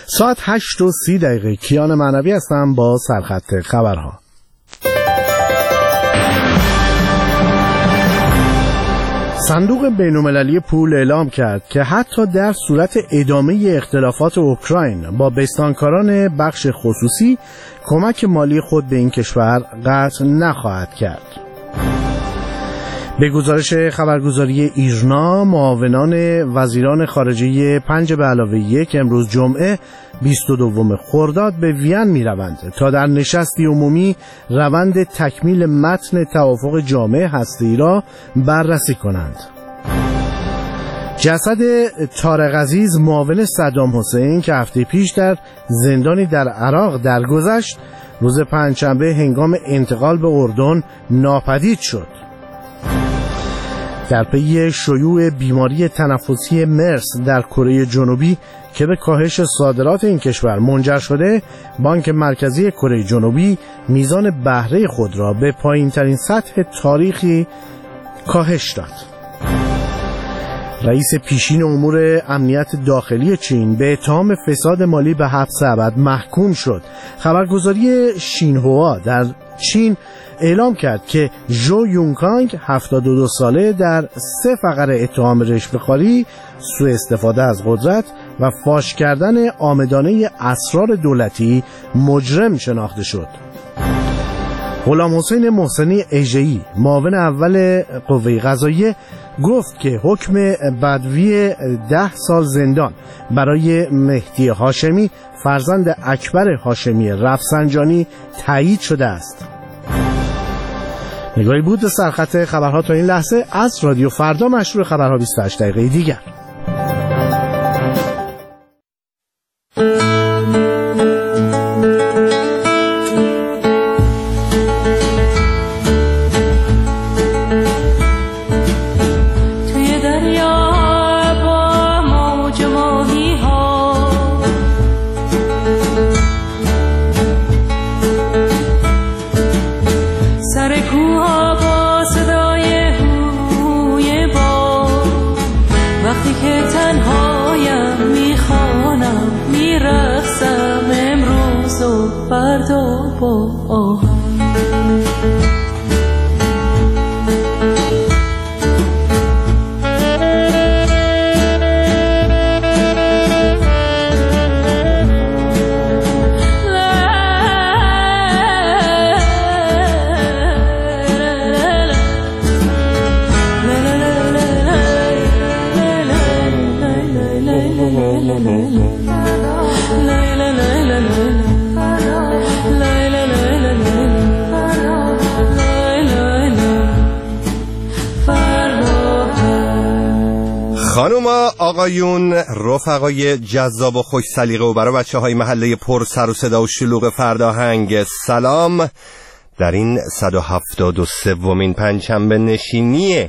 ساعت 8:30 کیان معنوی هستم با سرخط خبرها. صندوق بین‌المللی پول اعلام کرد که حتی در صورت ادامه اختلافات اوکراین با بستانکاران بخش خصوصی کمک مالی خود به این کشور قطع نخواهد کرد. به گزارش خبرگزاری ایرنا، معاونان وزیران خارجه 5+1 امروز جمعه 22 خرداد به وین می روند تا در نشستی عمومی روند تکمیل متن توافق جامع هسته‌ای را بررسی کنند. جسد طارق عزیز معاون صدام حسین که هفته پیش در زندانی در عراق درگذشت، روز پنجشنبه هنگام انتقال به اردن ناپدید شد. در پی شیوع بیماری تنفسی مرس در کره جنوبی که به کاهش صادرات این کشور منجر شده، بانک مرکزی کره جنوبی میزان بهره خود را به پایین‌ترین سطح تاریخی کاهش داد. رئیس پیشین امور امنیت داخلی چین به اتهام فساد مالی به حبس ابد محکوم شد. خبرگزاری شینهوا در چین اعلام کرد که ژو یونکانگ 72 ساله در 3 فقره اتهام رشوه‌خواری، سوء استفاده از قدرت و فاش کردن عامدانه اسرار دولتی مجرم شناخته شد. غلام حسین محسنی اژه‌ای، معاون اول قوه قضاییه، گفت که حکم بدوی 10 سال زندان برای مهدی هاشمی، فرزند اکبر هاشمی رفسنجانی، تایید شده است. نگاهی بود به سرخط خبرها تا این لحظه از رادیو فردا، مشروع خبرها 28 دقیقه دیگر. خانوما، آقایون، رفقای جذاب و خوش سلیقه و برای بچه‌های محله پر سر و صدا و شلوغ فرداهنگ، سلام. در این 173مین پنجشنبه نشینی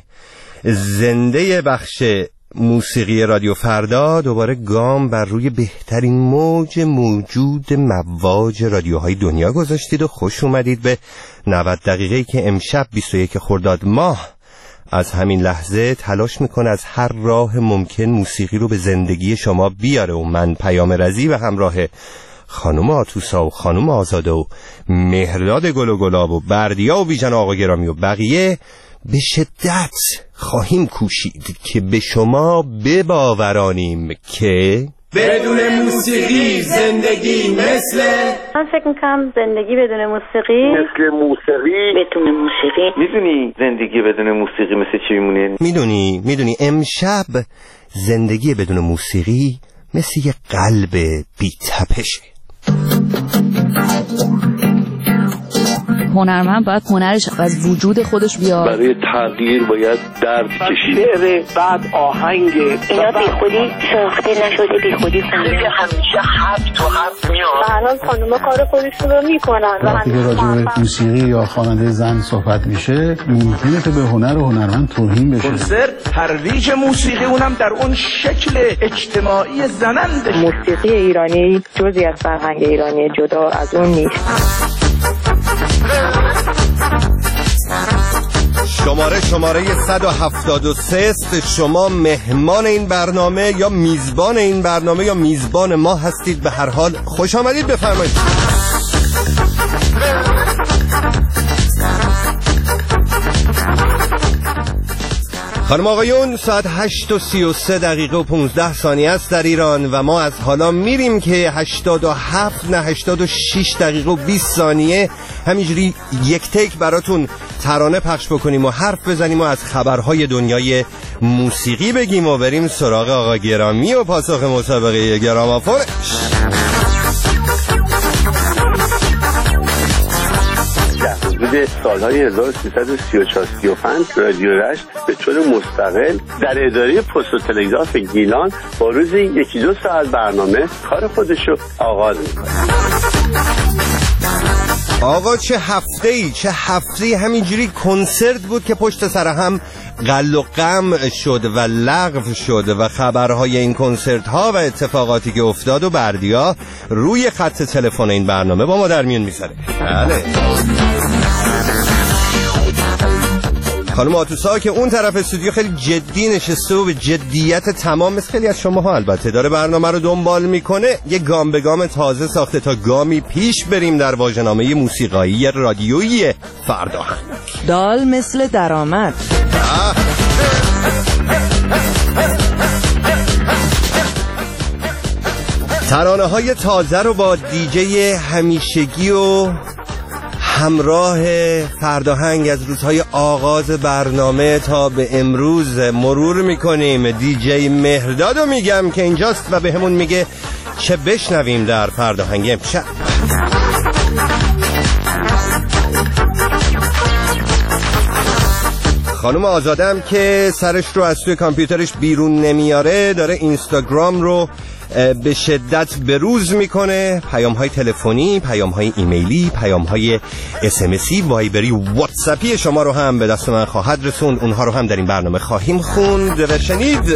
زنده بخش موسیقی رادیو فردا دوباره گام بر روی بهترین موج موجود مواج رادیوهای دنیا گذاشتید و خوش اومدید به 90 دقیقه‌ای که امشب 21 خرداد ماه از همین لحظه تلاش میکنه از هر راه ممکن موسیقی رو به زندگی شما بیاره و من پیام رضی و همراه خانم آتوسا و خانم آزاده و مهرداد گل و گلاب و بردیا و بیژن آقا گرامی و بقیه به شدت خواهیم کوشید که به شما بباورانیم که بدون موسیقی زندگی من فکر میکنم زندگی بدون موسیقی مثل موسیقی بدون موسیقی. میدونی زندگی بدون موسیقی مثل چی میمونه؟ میدونی امشب زندگی بدون موسیقی مثل یه قلب بی تپشه. هنرمند باید هنرش از وجود خودش بیاد. برای تغییر باید درد کشید. شعر، بعد آهنگ، اینا بی خودی ساخته نشده، بی خودی خیلی همیشه حرف تو حرف میاد. الان خانوما کار خودشون رو میکنن. وقتی که راجع به موسیقی یا خواننده زن صحبت میشه ممکنه که به هنر و هنرمند توهین بشه. کنسرت ترویج موسیقی، اونم در اون شکل اجتماعی زننده. موسیقی ایرانی جزئی از فرهنگ ایرانی، جدا از اون نیست. شماره 173 است. شما مهمان این برنامه یا میزبان این برنامه یا میزبان ما هستید. به هر حال خوش آمدید، بفرمایید. خانم آقایون، ساعت 8:33 دقیقه و 15 ثانیه است در ایران و ما از حالا میریم که 87 نه 86 دقیقه و 20 ثانیه همینجوری یک تیک براتون ترانه پخش بکنیم و حرف بزنیم و از خبرهای دنیای موسیقی بگیم و بریم سراغ آقا گرامی و پاسخ مسابقه گرامافون. حدود سالهای 1334-35 رادیو رشت به طور مستقل در اداره پست و تلگراف گیلان با روزی 1-2 ساعت برنامه کار خودشو آغاز میکنه. آقا چه هفته‌ای همینجوری کنسرت بود که پشت سر هم قل و قم شد و لغو شد و خبرهای این کنسرت ها و اتفاقاتی که افتاد و بردیا روی خط تلفن این برنامه با ما در میون میذاره. بله خانم آتوسا که اون طرف استودیو خیلی جدی نشسته و به جدیت تمام مثل خیلی از شماها البته داره برنامه رو دنبال میکنه. یه گام به گام تازه ساخته تا گامی پیش بریم در واژه‌نامه موسیقایی رادیویی فرداهنگ. دال مثل درآمد. ترانه های تازه رو با دیجی همیشگی و همراه فرداهنگ از روزهای آغاز برنامه تا به امروز مرور میکنیم. دیجی مهرداد رو میگم که اینجاست و به همون میگه چه بشنویم در فرداهنگ امشب. خانم آزادم که سرش رو از توی کامپیوترش بیرون نمیاره داره اینستاگرام رو به شدت بروز میکنه. پیام‌های تلفنی، پیام‌های ایمیلی، پیام‌های اس‌ام‌اسی، وایبری، واتساپی شما رو هم به دست من خواهد رسوند. اونها رو هم در این برنامه خواهیم خوند و شنید.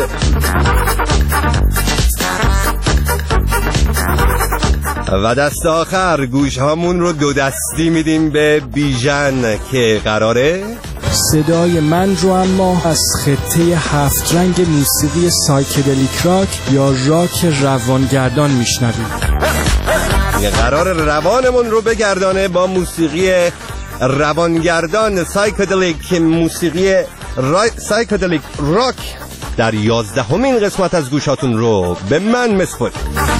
و دست آخر گوش هامون رو 2 دستی میدیم به بیژن که قراره صدای من رو اما از خطه 7 رنگ موسیقی سایکدلیک راک یا راک روانگردان میشنویم. قرار روانمون رو بگردانه با موسیقی روانگردان سایکدلیک، موسیقی سایکدلیک راک در 11مین قسمت از گوشاتون رو به من مسپرید.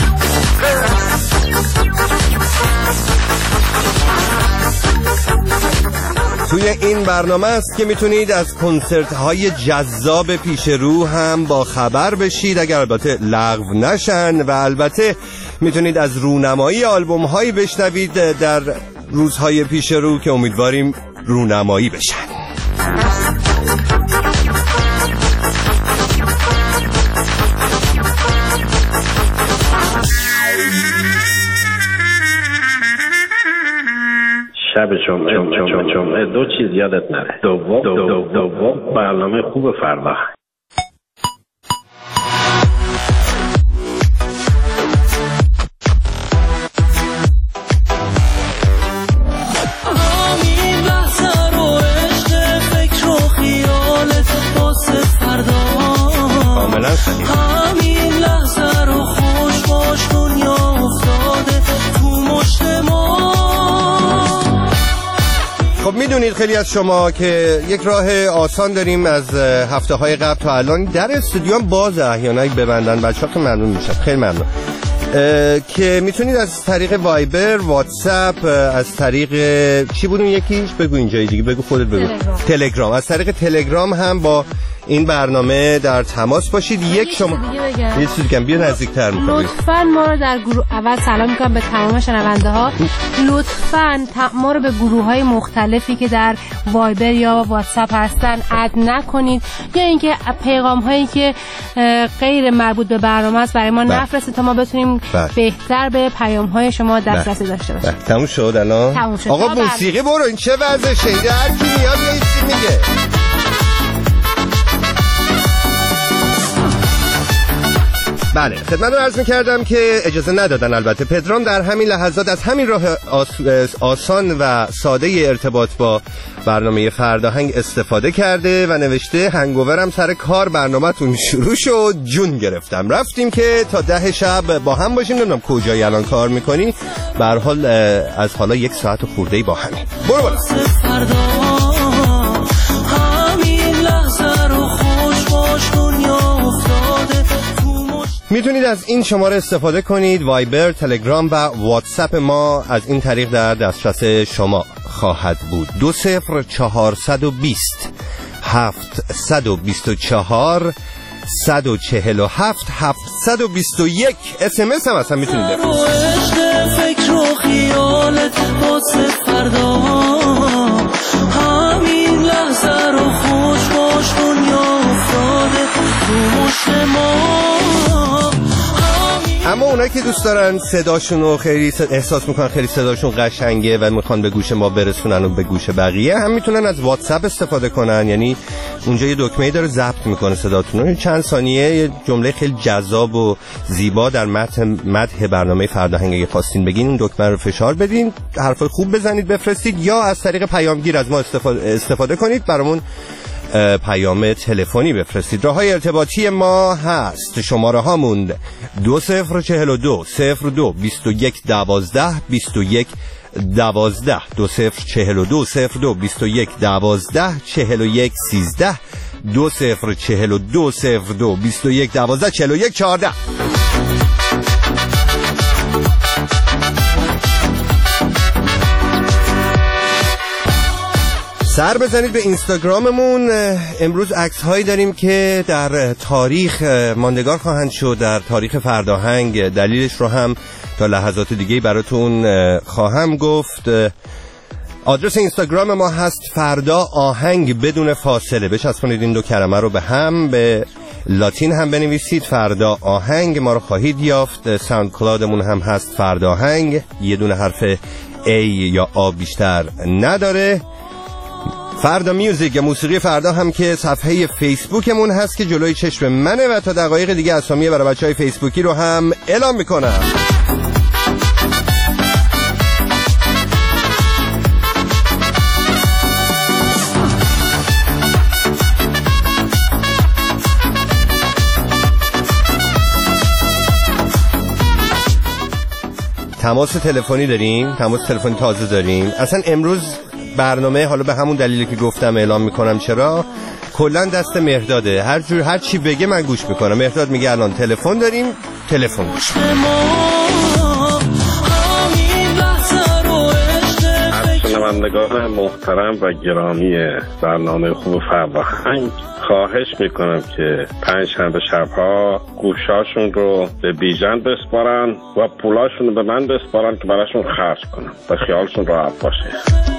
توی این برنامه است که میتونید از کنسرت های جذاب پیش رو هم با خبر بشید اگر البته لغو نشن و البته میتونید از رونمایی آلبوم هایی بشنوید در روزهای پیش رو که امیدواریم رونمایی بشن. شب جمعه 2 چیز یادت نره. دوم برنامه خوب فردا. همین لحظه رو خوش باش دنیا افتاده تو مشت ما. خب میدونید خیلی از شما که یک راه آسان داریم از هفته های قبل تا الان در استودیو هم بازه، احیانا ببندن بچه‌ها که ممنون میشم، خیلی ممنون که میتونید از طریق وایبر، واتساپ، از طریق چی بود اون یکیش بگو اینجای دیگه بگو خودت بگو تلگرام. از طریق تلگرام هم با این برنامه در تماس باشید. یک شما یه چیزی بگم بیا نزدیک‌تر می‌کنم. لطفاً ما رو در گروه اول سلام می‌کنم به تمام شنونده ها. لطفاً ما رو به گروه‌های مختلفی که در وایبر یا واتساپ هستن اد نکنید یا اینکه پیغام‌هایی که غیر مربوط به برنامه است برای ما نفرستید تا ما بتونیم بهتر به پیام‌های شما دسترسی داشته باشیم. تموم شد الان؟ آقا موسیقی برو، این چه وضعشه؟ هر کی میاد یه چیزی میگه. بله خدمت رو عرض می‌کردم که اجازه ندادن البته. پدرام در همین لحظات از همین راه آسان و ساده ارتباط با برنامه فرداهنگ استفاده کرده و نوشته هنگوورم سر کار برنامه‌تون شروع شد، جون گرفتم. رفتیم که تا 10 شب با هم باشیم. نمیدونم کجایی الان کار می‌کنی. به هر حال از حالا 1 ساعت خورده‌ای با همین. برو بالا. میتونید از این شماره استفاده کنید. وایبر، تلگرام و واتساپ ما از این طریق در دسترس شما خواهد بود. 20420 724 147 721 SMS هم اصلا میتونید بفرستید. فکر و خیالت واسه فردا، همین لحظه رو خوش باش، دنیا افتاده تو مشت ما. اما اونایی که دوست دارن صداشون خیلی احساس میکنن خیلی صداشون قشنگه و میخوان به گوش ما برسونن و به گوش بقیه، هم میتونن از واتساپ استفاده کنن. یعنی اونجا یه دکمه‌ای داره ضبط میکنه صداتون رو. چند ثانیه یه جمله خیلی جذاب و زیبا در مدح برنامه فرداهنگ اگه خواستین بگین، اون دکمه رو فشار بدین، حرفای خوب بزنید بفرستید، یا از طریق پیامگیر از ما استفاده کنید، برامون پیام تلفنی بفرستید. راههای ارتباطی ما هست. شماره هامون 2042 02 21 12 21 12 2042 02 21 12 41 13 2042 02 21 12 41 14. سر بزنید به اینستاگراممون. امروز عکس هایی داریم که در تاریخ ماندگار خواهند شد، در تاریخ فرداهنگ. دلیلش رو هم تا لحظات دیگه براتون خواهم گفت. آدرس اینستاگرام ما هست فردا آهنگ بدون فاصله. بچسبونید این دو کلمه رو به هم، به لاتین هم بنویسید فردا آهنگ، ما رو خواهید یافت. ساوند کلادمون هم هست فردا آهنگ، یه دونه حرف A یا آ بیشتر نداره. فردا میوزیک یا موسیقی فردا هم که صفحه فیسبوکمون هست که جلوی چشم منه و تا دقایق دیگه اسامی برای بچهای فیسبوکی رو هم اعلام میکنم. تماس تلفنی داریم، تماس تلفنی تازه داریم. اصلا امروز برنامه حالا به همون دلیلی که گفتم اعلام میکنم چرا، کلا دست مهرداده. هر چی بگه من گوش میکنم. مهرداد میگه الان تلفن داریم، تلفن گوش. شنوندگان محترم و گرامی برنامه خوب فرداهنگ، خواهش میکنم که پنجشنبه شبها گوشاشون رو به بیژن بسپارن و پولاشون رو به من بسپارن که براشون خرج کنم و خیالشون راحت باشه.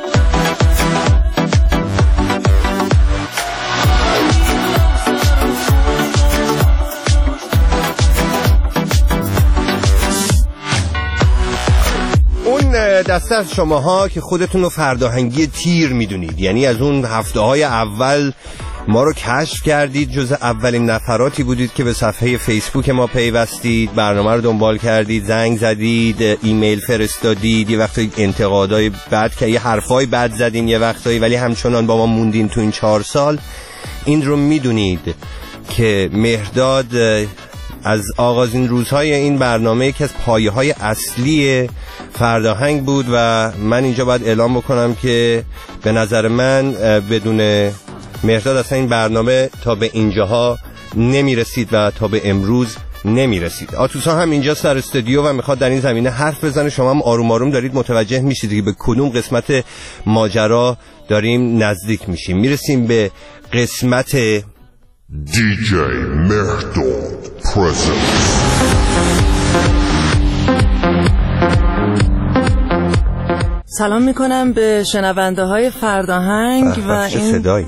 دسته از شماها که خودتون رو فرداهنگی تیر میدونید، یعنی از اون هفته‌های اول ما رو کشف کردید، جز اولین نفراتی بودید که به صفحه فیسبوک ما پیوستید، برنامه رو دنبال کردید، زنگ زدید، ایمیل فرستادید، یه وقتی انتقادای بد که یه حرفای بد زدین یه وقتایی، ولی همچنان با ما موندین تو این 4 سال. این رو میدونید که مهرداد از آغازین روزهای این برنامه یکی از پایه‌های اصلی فرداهنگ بود و من اینجا باید اعلام بکنم که به نظر من بدون مهرداد اصلا این برنامه تا به اینجاها نمیرسید و تا به امروز نمیرسید. آتوسا هم اینجا سر استودیو و میخواد در این زمینه حرف بزنه. شما هم آروم آروم دارید متوجه میشید که به کدوم قسمت ماجرا داریم نزدیک میشیم. میرسیم به قسمت DJ مهرداد presents. سلام میکنم به شنونده های فرداهنگ و این صدایی.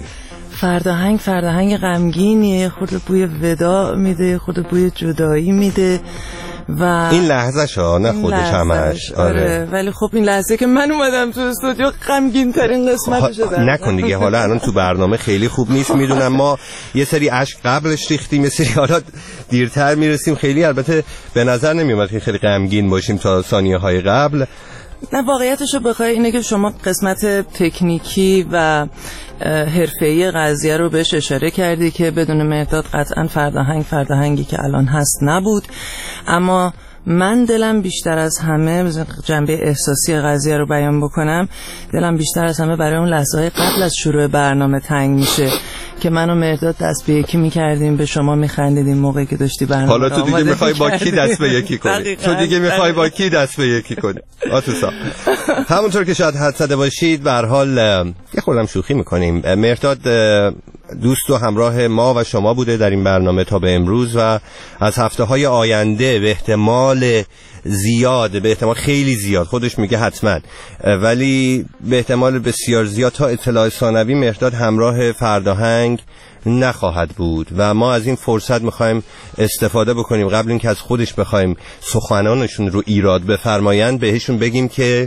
فرداهنگ غمگینیه، خود بوی ودا میده، خود بوی جدایی میده و این لحظه‌ش نه خودش همش. آره. ولی خب این لحظه که من اومدم تو استودیو غمگین ترین قسمتش شده. نکن دیگه، حالا الان تو برنامه خیلی خوب نیست، میدونم ما یه سری اشک قبلش ریختیم، یه سری حالا دیرتر میرسیم. خیلی البته به نظر نمیومد که خیلی غمگین باشیم تا ثانیه‌های قبل. نه واقعیتشو بخوای اینه که شما قسمت تکنیکی و حرفه‌ای قضیه رو بهش اشاره کردی که بدون مهداد قطعا فرداهنگی که الان هست نبود. اما من دلم بیشتر از همه، جنبه احساسی قضیه رو بیان بکنم، دلم بیشتر از همه برای اون لحظه‌های قبل از شروع برنامه تنگ میشه که من و مهداد دست به یکی میکردیم، به شما میخندیدیم موقعی که داشتی برنامه. حالا تو دیگه میخوای با کی دست به یکی کنی؟ تو دیگه میخوای با کی دست به یکی کنی؟ آتوسا همونطور که شاید حد زده باشید، به هر حال یه خودم شوخی میکنیم. مهداد دوست و همراه ما و شما بوده در این برنامه تا به امروز و از هفته‌های آینده به احتمال زیاد، به احتمال خیلی زیاد، خودش میگه حتما، ولی به احتمال بسیار زیاد تا اطلاع ثانوی مهداد همراه فرداهنگ نخواهد بود و ما از این فرصت میخوایم استفاده بکنیم. قبل اینکه از خودش بخوایم سخنانشون رو ایراد بفرمایند، بهشون بگیم که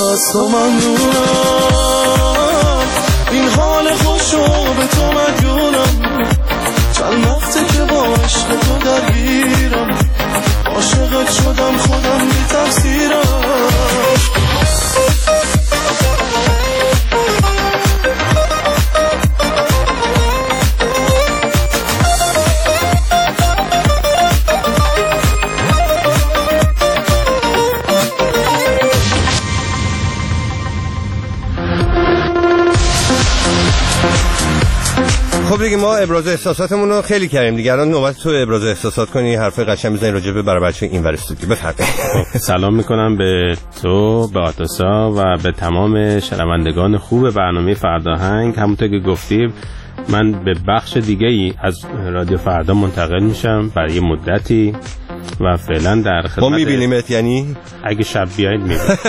این حال خوشو به تو مدیونم، چند وقته که با عشق تو درگیرم، عاشقت شدم خودم بی تفسیرم. خب دیگه ما ابراز احساساتمون رو خیلی کردیم دیگه، الان نوبت تو ابراز احساسات کنی، حرف قشنگ بزنی راجع به برای بچه اینور استودیو. بفرمایید. سلام میکنم به تو، به آتوسا و به تمام شنوندگان خوب برنامه فرداهنگ. همونطور که گفتیم من به بخش دیگه ای از رادیو فردا منتقل میشم برای مدتی و فعلا در خدمت. ما میبینیمت، یعنی اگه شب بیاید میبینیم.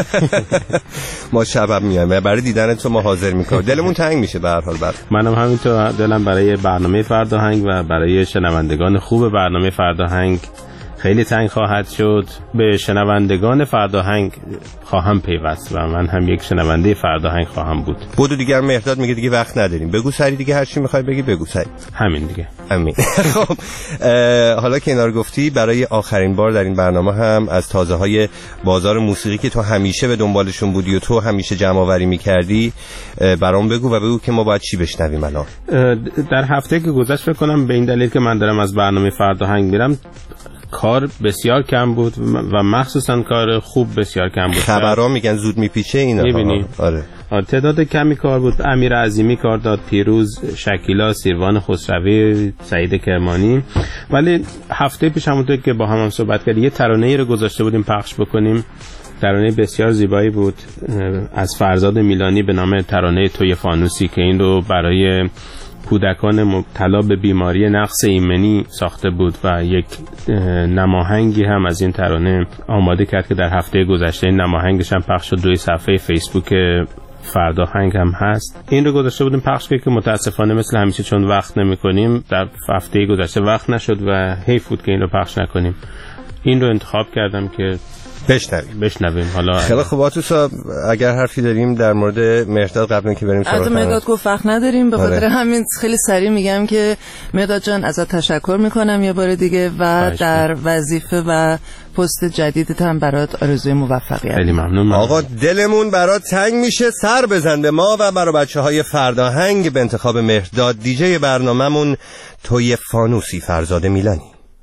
ما شب میایم برای دیدن تو، ما حاضر میکنیم، دلمون تنگ میشه به هر حال. منم همینطور دلم برای برنامه فرداهنگ و برای شنوندگان خوب برنامه فرداهنگ خیلی تنگ خواهد شد. به شنوندگان فرداهنگ خواهم پیوست و من هم یک شنونده فرداهنگ خواهم بود. بودو دیگر مهداد میگه دیگه وقت نداریم، بگو سری دیگه، هر چی میخوای بگی بگو سری. همین دیگه. همین. خب حالا که اینا رو گفتی، برای آخرین بار در این برنامه هم از تازه‌های بازار موسیقی که تو همیشه به دنبالشون بودی و تو همیشه جمع آوری می‌کردی برام بگو و بگو که ما باید چی بشنویم الان. در هفته که گذشت فکر کنم به این دلیل که من دارم از برنامه فرداهنگ میرم کار بسیار کم بود و مخصوصا کار خوب بسیار کم بود. خبرها میگن زود میپیچه اینا. میبینی؟ آره. تعداد کمی کار بود. امیر عظیمی کار داد، پیروز، شکیلا، سیروان خسروی، سعید کرمانی. ولی هفته پیش همونطور که با هم صحبت کردیم یه ترانه‌ای رو گذاشته بودیم پخش بکنیم. ترانه بسیار زیبایی بود از فرزاد میلانی به نام ترانه توی فانوسی که این رو برای کودکان مبتلا به بیماری نقص ایمنی ساخته بود و یک نماهنگی هم از این ترانه آماده کرد که در هفته گذشته این نماهنگش هم پخش شد روی صفحه فیسبوک فرداهنگ هم هست. این رو گذاشته بودیم پخش که متاسفانه مثل همیشه چون وقت نمی کنیم در هفته گذشته وقت نشد و حیف بود که این رو پخش نکنیم. این رو انتخاب کردم که بشنویم. حالا خیلی خوب آتوسا، اگر حرفی داریم در مورد مهداد قبل اینکه بریم سراغ مهداد گفت وقت نداریم، به خاطر همین خیلی سریع میگم که مهداد جان ازت تشکر میکنم یه بار دیگه و در وظیفه و پست جدیدت هم برات آرزوی موفقیت. خیلی ممنون. آقا دلمون برات تنگ میشه، سر بزن به ما و برای بچه‌های فرداهنگ به انتخاب مهداد دیجی برنامه‌مون توی فانوسی فرزاد میلانی.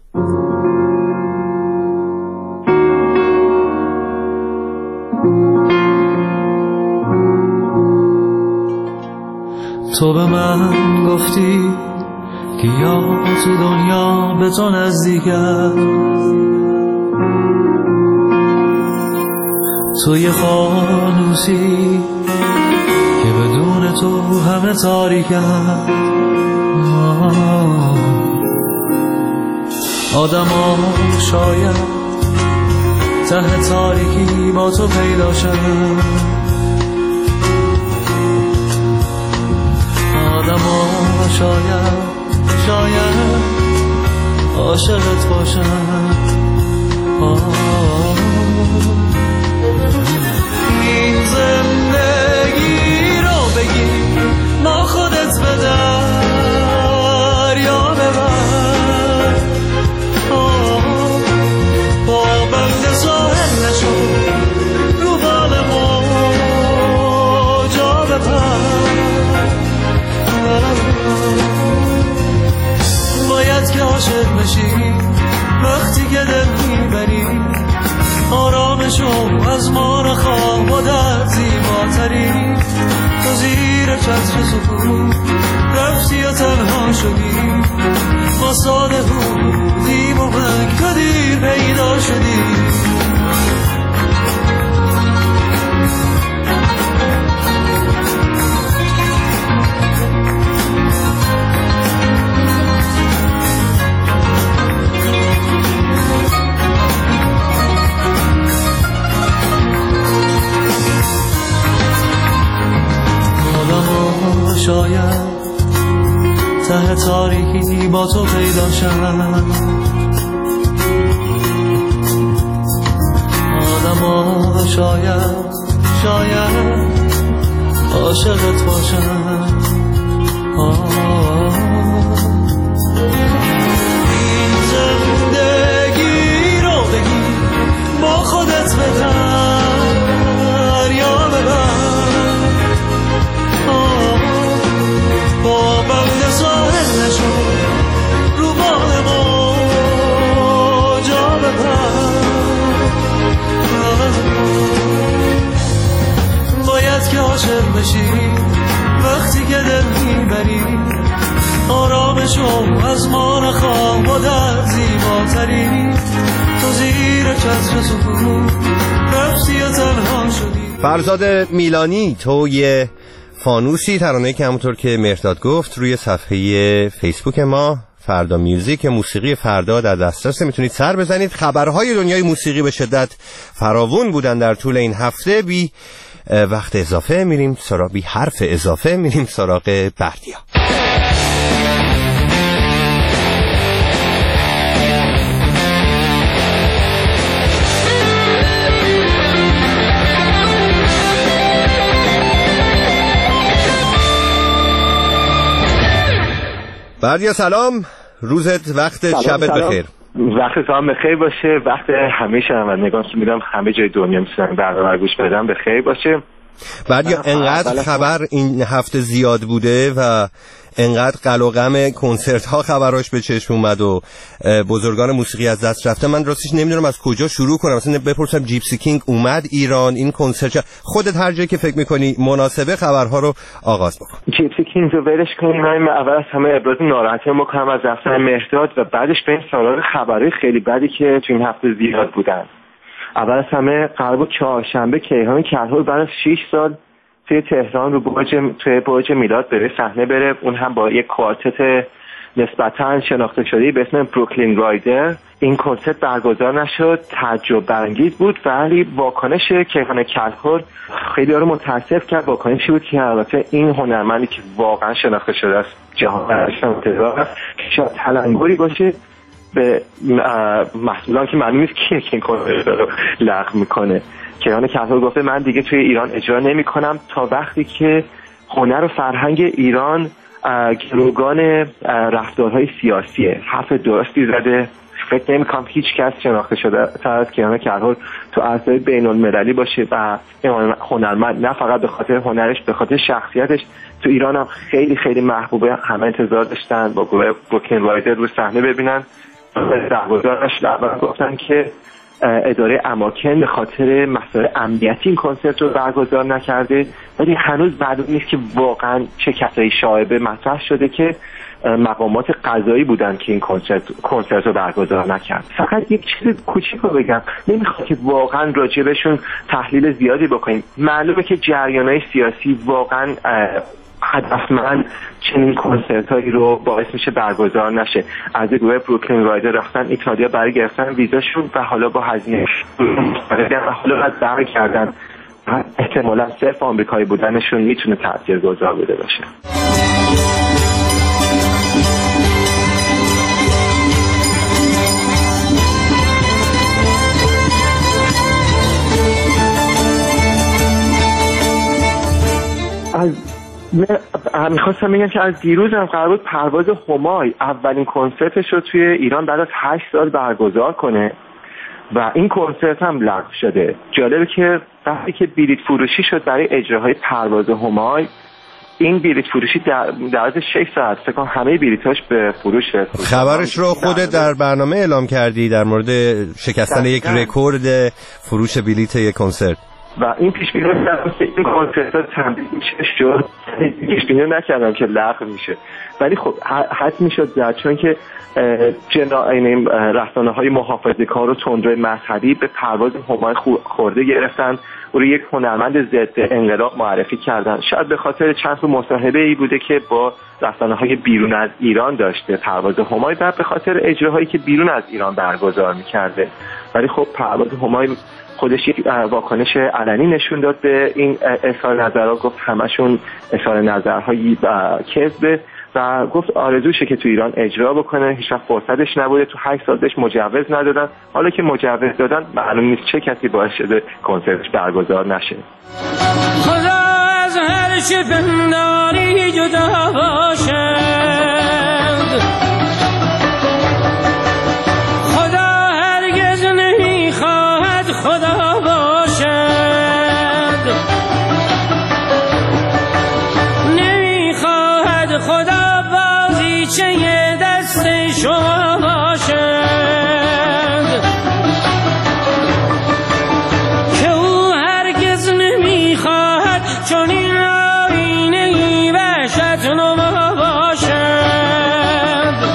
تو به من گفتی که یا تو دنیا به تو نزدیکم، تو یه فانوسی که بدون تو همه تاریکم. آدم ها شاید ته تاریکی با تو پیدا شد، آدم ها شاید عاشقت باشن، این زندگی رو بگیر ما خودت به دریا ببر، با بند ساحل نشو رو بال موجا بپر. باید که عاشق بشی وقتی که دل میبری، آرامشو از ما نخواه و در زیباتری. تو زیر چتر سکون رفتی و تنها شدی، ما ساده بودیم و من دیر پیدا شدی. شاید ته تاریکی با تو پیدا شد، آدما شاید عاشقت باشن. این زندگی رو بگیر با خودت به دریا ببر، با بند ساحل نشو رو بال موجا بپر. باید که عاشق بشی وقتی که دل میبری، آرامشو از ما نخواه و در زیباتری. تو زیر چتر سکون رفتی و تنها شدی. فرزاد میلانی، تو یه فانوسی، ترانه‌ای که همونطور که مهرداد گفت روی صفحه فیسبوک ما فردا میوزیک، موسیقی فردا در دسترس، میتونید سر بزنید. خبرهای دنیای موسیقی به شدت فراوون بودن در طول این هفته. بی وقت اضافه میریم سراغ، بی حرف اضافه میریم سراغ بردیا. بردیا سلام، روزت وقت شبت بخیر. وقت هم بخیر باشه، وقت همه شنوندگان میدم همه جای دنیا میتونن برنامه گوش بدن بخیر باشه. بردیا انقدر خبر این هفته زیاد بوده و انقدر قل و غم کنسرت ها خبراش به چشم اومد و بزرگان موسیقی از دست رفته، من راستش نمیدونم از کجا شروع کنم. مثلا بپرسم جیپسی کینگ اومد ایران، این کنسرت خودت هر جایی که فکر میکنی مناسبه خبرها رو آغاز بکن. جیپسی کینگ رو ولش کنیم. من اول از همه ابراز ناراحتی میکنم از رفتن مهرداد و بعدش به این سراغ خبرهای خیلی بدی که تو این هفته زیاد بودن. اول از همه قرار بود چهارشنبه کیهان کلهر بعد از 6 سال توی تهران رو برج میلاد بره صحنه بره، اون هم با یک کوارتت نسبتاً شناخته شده به اسم بروکلین رایدر. این کنسرت برگزار نشد، تعجب برانگیز بود ولی واکنش کیهان کلهر خیلی رو متاسف کرد. واکنشی بود که البته این هنرمندی که واقعا شناخته شده است، جهان است، شاید تلنگری باشه به محصولان که معلوم نیست که این کنسرت رو لغو میکنه. کیهان کلهر گفته من دیگه توی ایران اجرا نمی کنم تا وقتی که هنر و فرهنگ ایران گروگان رفتارهای سیاسیه. حرف درستی زده. فکر نمی کنم هیچ کس شناخته شده تر از کیهان کلهر تو عرصه بین المللی باشه و هنرمند نه فقط به خاطر هنرش، به خاطر شخصیتش تو ایران هم خیلی خیلی محبوبه. همه انتظار داشتن با گروه بروکلین رایدر رو صحنه ببینن. برگزارش اول گفتن که اداره اماکن به خاطر مسائل امنیتی این کنسرت رو برگزار نکرده، ولی هنوز معلوم نیست که واقعا چه کسایی شایبه مطرح شده که مقامات قضایی بودن که این کنسرت رو برگزار نکرد. فقط یک چیز کوچیک رو بگم، نمیخواد که واقعا راجبشون تحلیل زیادی بکنیم. معلومه که جریان‌های سیاسی واقعا هدفمند چنین کنسرت هایی رو باعث میشه برگزار نشه. از گروه بروکلین رایدر رفتن ایتالیا برای گرفتن ویزاشون و حالا با هزینه و حالا بعد برگردن. احتمالا صرف آمریکایی بودنشون میتونه تاثیرگذار بوده باشه. میخواستم بگم که از دیروز هم قرار بود پرواز همای اولین کنسرتش رو توی ایران بعد از 8 سال برگزار کنه و این کنسرت هم لغو شده. جالبه که وقتی که بلیط فروشی شد برای اجراهای پرواز همای، این بلیط فروشی در عرض 6 ساعت فکر کنم همه بلیطاش به فروش رسید. خبرش رو خودت در برنامه اعلام کردی در مورد شکستن یک رکورد فروش بلیط یک کنسرت و این پیش بینی کردم که این کنسرت تمدید میشه شد، پیش بینی نکردم که لغو میشه، ولی خب حتمی شد زد، چون که رسانه‌های محافظه‌کار و تندرو مذهبی به پرواز همای خورده گرفتن، او رو یک هنرمند ضد انقلاب معرفی کردن. شاید به خاطر چند تا مصاحبه‌ای بوده که با رسانه‌های بیرون از ایران داشته پرواز همای، بعد به خاطر اجراهایی که بیرون از ایران برگزار می‌کرده. ولی خب پرواز همای خودش یک واکنش علنی نشون داد به این اظهار نظرها، گفت همشون اظهار نظرهای کذبه و گفت آرزوشه که تو ایران اجرا بکنه، هیچ وقت فرصتش نبوده، تو 8 سال بهش مجوز ندادن، حالا که مجوز دادن معلوم نیست چه کسی باعث شده کنسرتش برگزار نشه. خدا از هر چه پنداری جدا باشد، خدا هرگز نمیخواهد خدا باشد، نمیخواهد خدا بازیچه دست شما باشد، که او هرگز نمیخواهد چون این آینه‌ای وحشت نما باشد.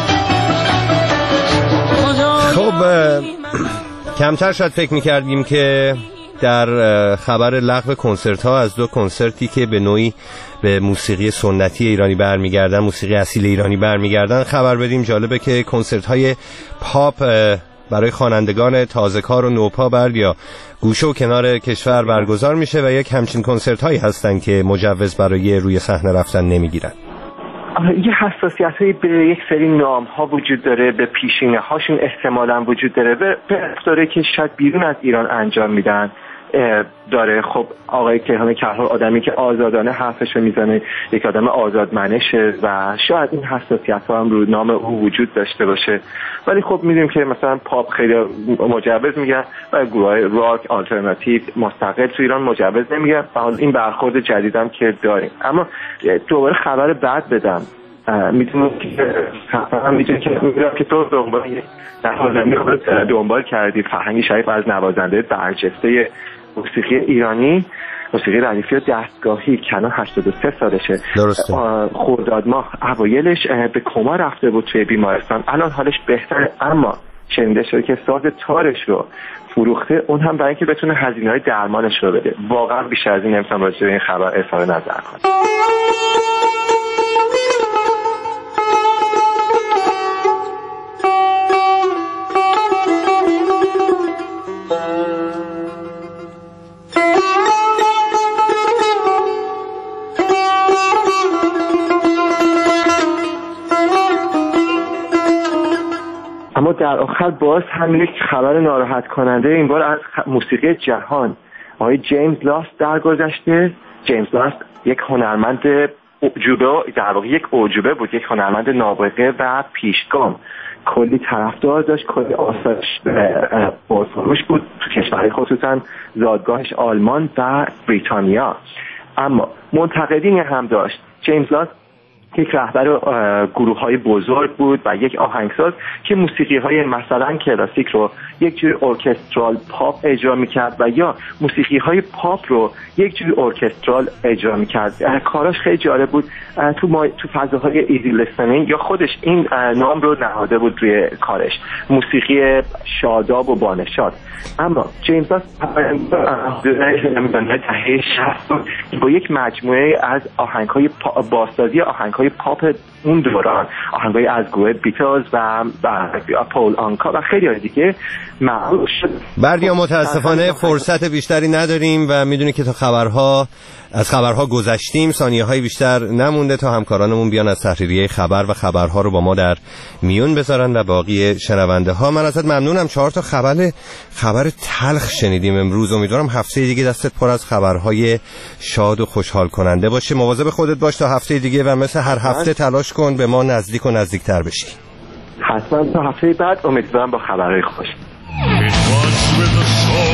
خب کمتر شاید فکر میکردیم که در خبر لغو کنسرت ها از 2 کنسرتی که به نوعی به موسیقی سنتی ایرانی برمیگردن، موسیقی اصیل ایرانی برمیگردن، خبر بدیم. جالبه که کنسرت های پاپ برای خوانندگان تازه‌کار و نوپا بر یا گوشه و کنار کشور برگزار میشه و یک همچین کنسرت هایی هستن که مجوز برای روی صحنه رفتن نمیگیرن. یه حساسیت‌هایی به یک سری نام‌ها وجود داره، به پیشینه‌هاشون احتمالاً وجود داره، به داره که شاید بیرون از ایران انجام میدن داره. خب آقای کیهان کهربا آدمی که آزادانه حرفش رو میزنه، یک آدم آزادمنشه و شاید این حساسیت‌ها هم رو نام او وجود داشته باشه، ولی خب می‌دونیم که مثلا پاپ خیلی مجوز میگن و گروه‌های راک آلترناتیو مستقل تو ایران مجوز نمیگن و این برخورد جدیدم که داریم. اما دوباره خبر بد بدم، میتونم که تو دنبال کردی فرهنگ شریف از نوازنده برجسته موسیقی ایرانی، موسیقی ردیفی و دستگاهی، کنان 83 سالشه. درسته. خرداد ماه اوایلش به کما رفته بود توی بیمارستان، الان حالش بهتره، اما شنیده شده که ساز تارش رو فروخته، اون هم برای اینکه بتونه هزینه‌های درمانش رو بده. واقعا بیشتر از این نمیتونم راجع به این خبر اظهار نظر کنم. اما در آخر باز هم یک خبر ناراحت کننده، این بار از موسیقی جهان. آقای جیمز لاست درگذشته. جیمز لاست یک هنرمند اعجوبه، در واقع یک اعجوبه بود، یک هنرمند نابغه و پیشگام، کلی طرفدار داشت، کلی آثارش پرفروش بود تو کشورهای خصوصا زادگاهش آلمان و بریتانیا. اما منتقدین هم داشت. جیمز لاست یک رهبر گروه‌های بزرگ بود و یک آهنگساز که موسیقی‌های مثلا کلاسیک رو یک جور ارکسترال پاپ اجرا می‌کرد و یا موسیقی‌های پاپ رو یک جور ارکسترال اجرا می‌کرد. کاراش خیلی جالب بود. تو فضاهای ایزی لیسنینگ یا خودش این نام رو نهاده بود روی کارش، موسیقی شاداب و بانشاد. اما جیمز لاست دهه 60 با یک مجموعه از آهنگ‌های بازسازی آهنگ‌های آهنگ‌های پاپ اون دوران، آهنگ‌های از گروه بیتلز و پول آنکا و خیلی های دیگه معروف شد. بردیا متاسفانه فرصت بیشتری نداریم و میدونی که از خبرها گذشتیم، ثانیه‌های بیشتر نمونده تا همکارانمون بیان از تحریریه خبر و خبرها رو با ما در میون بذارن و باقی شنونده ها. من ازت ممنونم. 4 تا خبر تلخ شنیدیم امروز. امیدوارم هفته دیگه دستت پر از خبرهای شاد و خوشحال کننده باشه. مواظب خودت باش تا هفته دیگه و مثل هر هفته تلاش کن به ما نزدیک و نزدیکتر بشی. حتما تا هفته بعد امیدوارم با خبرهای خوش.